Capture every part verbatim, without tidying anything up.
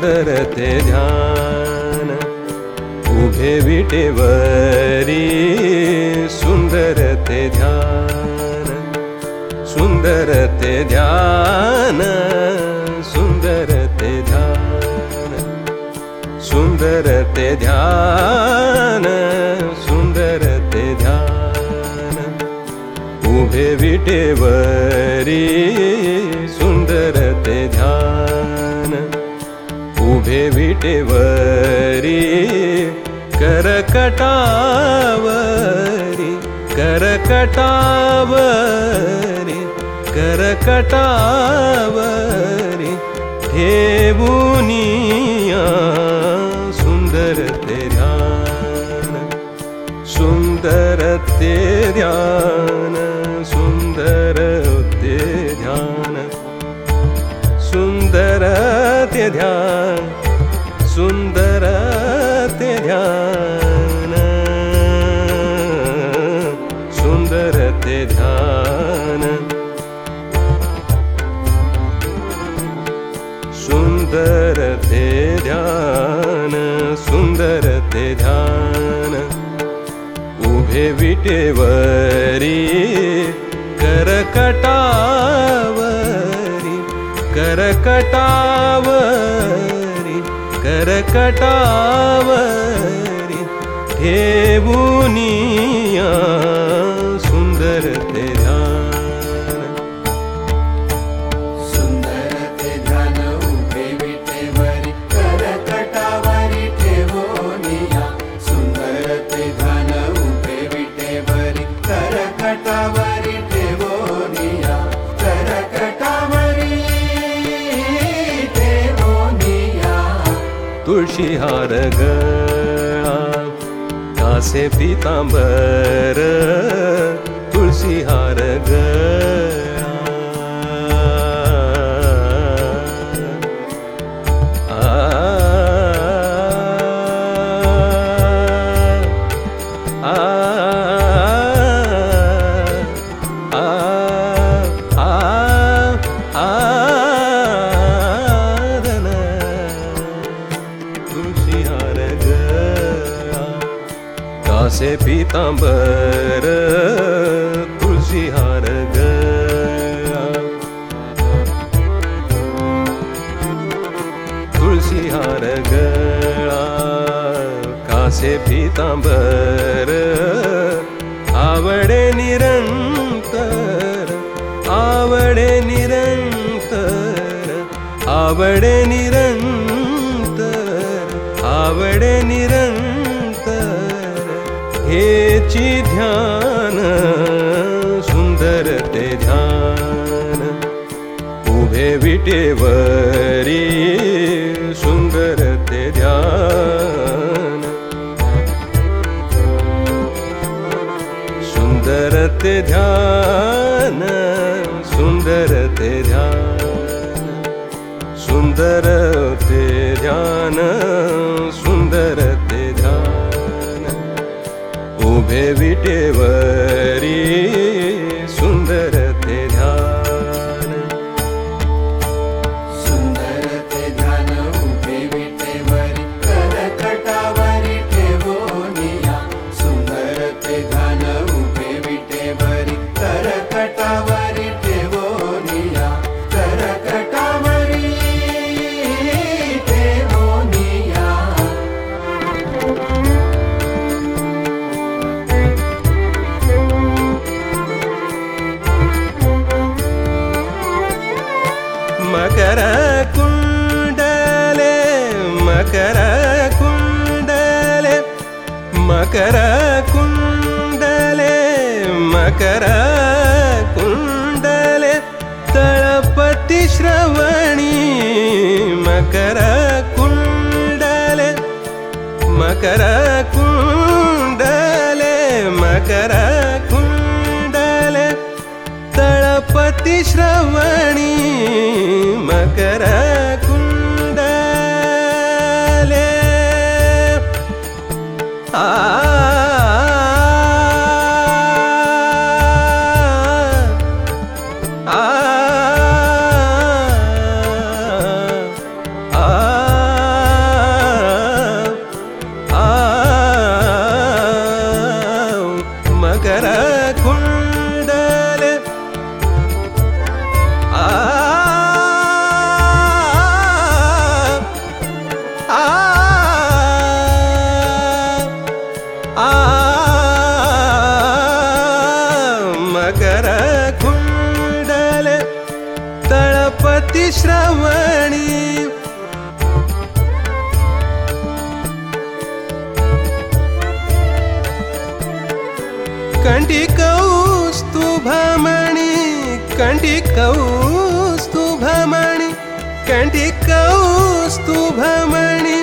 सुंदर ते ध्यान उभे विटेवरी सुंदर ते ध्यान सुंदर ते ध्यान सुंदर ते ध्यान सुंदर ते ध्यान सुंदर ते ध्यान उभे विटेवरी सुंदर ते ध्यान उभे विटेवरी करकटावरी करकटावरी करकटावरी ठेवुनिया सुंदर ते ध्यान सुंदर ते ध्यान सुंदर ते ध्यान सुंदर ते ध्यान सुंदर ते ध्यान सुंदर ते ध्यान सुंदर ते ध्यान सुंदर ते ध्यान उभे विटेवरी करकटावरी करकटावरी करकटावरी ठेवुनिया सुंदर ते ध्यान सुंदर ते ध्यान उभे विटेवरी करकटावरी ठेवुनिया सुंदर ते ध्यान उभे विटेवरी करकटावरी ठेवुनिया करकटावरी ठेवुनिया तुळशी हार गळा कासे पीतांबर तुळशी हार गळा आ, आ, आ, आ, आ, तुळशी हार गळा कासे पीतांबर तुळशी हार गळा तुळशी हार गळा कासे पीतांबर आवडे निरंतर आवडे निरंतर आवडे निरंतर आवडे निरंतर हेची ध्यान सुंदर ते ध्यान उभे विटेवरी सुंदर ते ध्यान सुंदर ते ध्यान सुंदर ते ध्यान सुंदर ते ध्यान सुंदर ते ध्यान उभे विटेवरी सुंदर ते ध्यान सुंदर ते ध्यान उभे विटेवरी करकटावरी ठेवुनिया सुंदर ते ध्यान उभे विटेवरी करकटावरी ठेवुनिया करकटावरी ठेवुनिया मकर कुंडले मकर कुंडले मकर कुंडले मकर कुंडले तळपती श्रवणी मकर कुंडले मकर कुंडले मकर कुंडले तळपती श्रवणी मकर कुंडले आ आ आ श्रवणी कंठी कौस्तुभमणि कंठी कौस्तुभमणि कंठी कौस्तुभमणि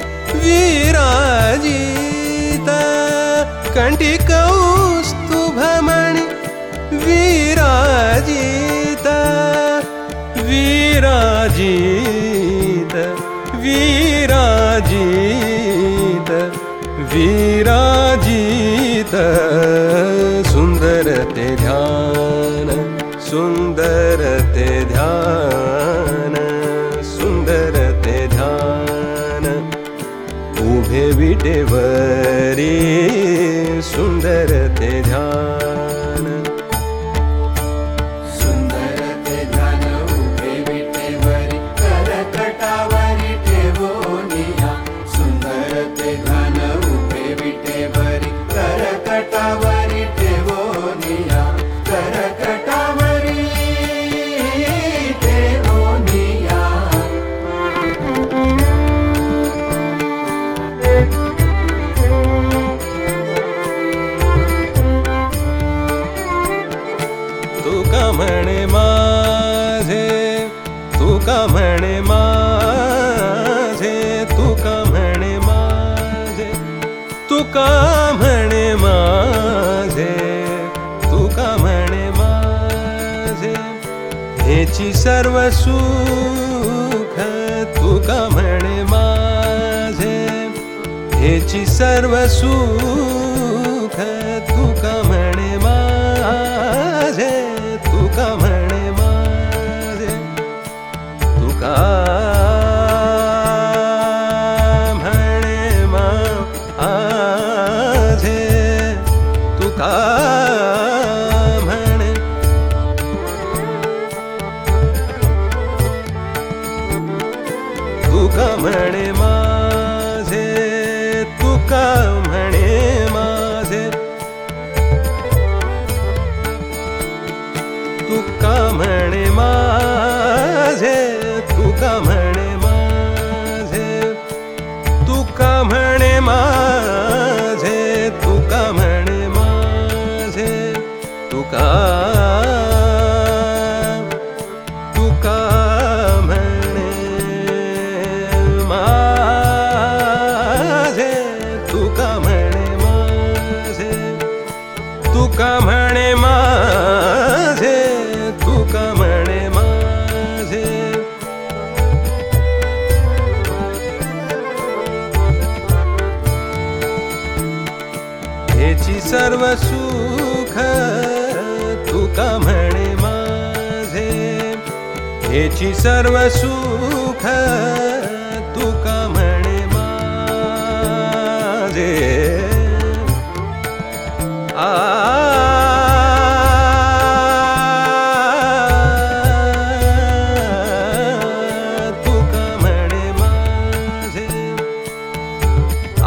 विराजित कंठी कौस्तुभमणि विराजित विराजित विराजित विराजित सुंदर ते ध्यान सुंदर ते ध्यान सुंदर ते ध्यान उभे विटेवरी सुंदर ते ध्यान सुंदर ते ध्यान उभे विटेवरी करकटावरी ठेवोनिया सुंदर ते ध्यान उभे विटेवरी करकटावरी ठेवोनिया करकटावरी ठेवोनिया तुका म्हणे माझे तुका म्हणे माझे तुका म्हणे माझे तुका म्हणे माझे तुका म्हणे माझे हेची सर्व सुख तुका म्हणे माझे हेची सर्व सुख तुका म्हणे माझे तुका म्हणे माझे तुका म्हणे माझे तुका म्हणे तुका म्हणे माझे तुका म्हणे माझे तुका म्हणे माझे तुका म्हणे माझे तुका म्हणे माझे तुका म्हणे माझे तुका तुका म्हणे माझे तुका म्हणे माझे तुका म्हणे माझे तुका म्हणे माझे हेची सर्व सुख तुका म्हणे माझे हेची सर्व सुख तुका म्हणे माझे आ तुका म्हणे माझे आ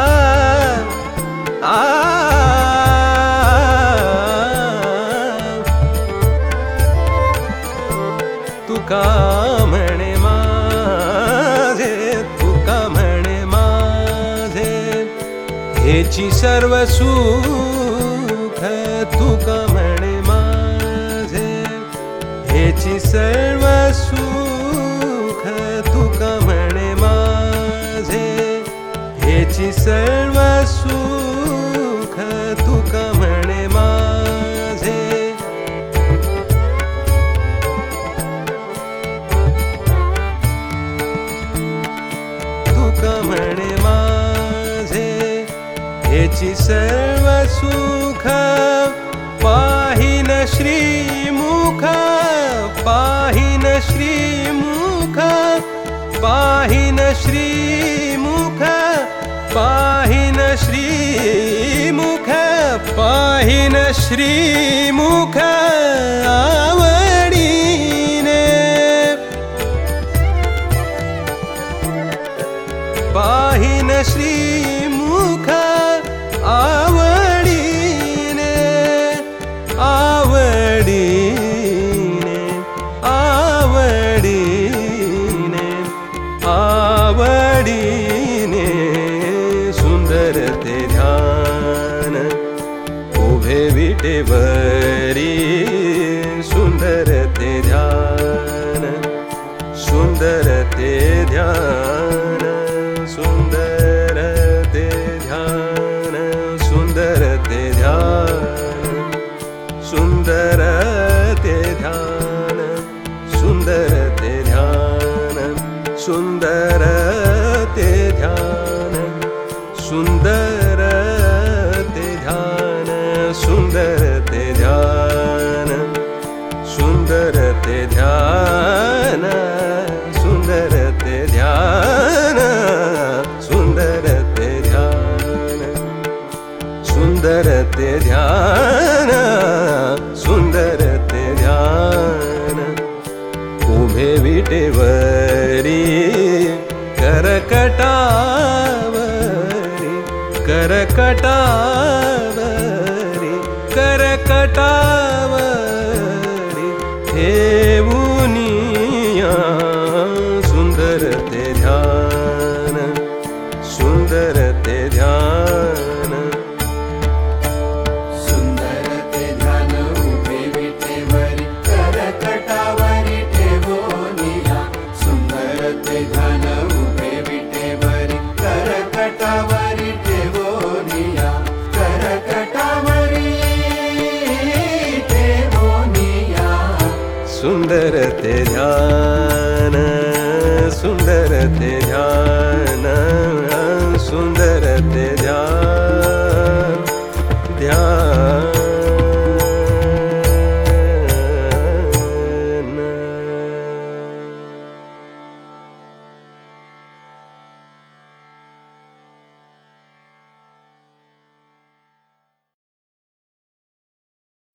आ तुका म्हणे माझे तुका म्हणे माझे हेची सर्व सुख तुका म्हणे माझे हेची सर्व सुख तुका म्हणे माझे हेची सर्व सुख तुका म्हणे माझे तुका म्हणे माझे हेची सर्व सुख पाहिन श्रीमुख पाहिन श्रीमुख पाहिन श्रीमुख पाहिन श्रीमुख पाहिन श्रीमुख आवडीने पाहिन श्रीमुख आवडीने आवडीने आवडीने सुंदर ते ध्यान उभे विटेवरी सुंदर ते ध्यान सुंदर ते ध्यान सुंदर ते ध्यान सुंदर ते ध्यान सुंदर ते ध्यान सुंदर ते ध्यान सुंदर ते ध्यान सुंदर ते ध्यान सुंदर ते ध्यान सुंदर ते ध्यान सुंदर ते ध्यान सुंदर ते ध्यान सुंदर ते ध्यान सुंदर ते ध्यान उभे विटेवरी करकटावरी करकटावरी करकटावरी ठेवुनिया सुंदर ते ध्यान सुंदर ते ध्यान सुंदर ते ध्यान उभे विटेवरी करकटावरी ठेवोनिया सुंदर ते ध्यान उभे विटेवरी करकटावरी ठेवोनिया करकटावरी ठेवोनिया सुंदर ते